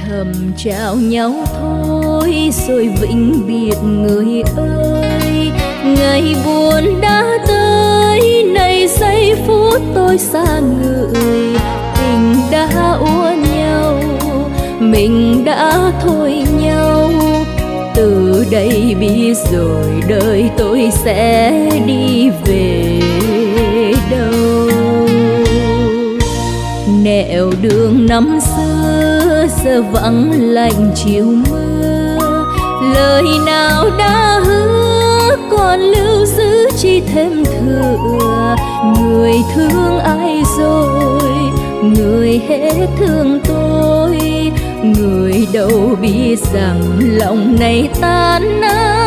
thầm chào nhau thôi rồi vĩnh biệt người ơi. Ngày buồn đã tới, này giây phút tôi xa người. Tình đã úa nhau, mình đã thôi nhau. Từ đây biết rồi đời tôi sẽ đi về đâu. Nẻo đường năm xưa giờ vắng lạnh chiều mưa. Lời nào đã hứa còn lưu giữ chỉ thêm thừa. Người thương ai rồi, người hết thương tôi. Người đâu biết rằng lòng này tan nát.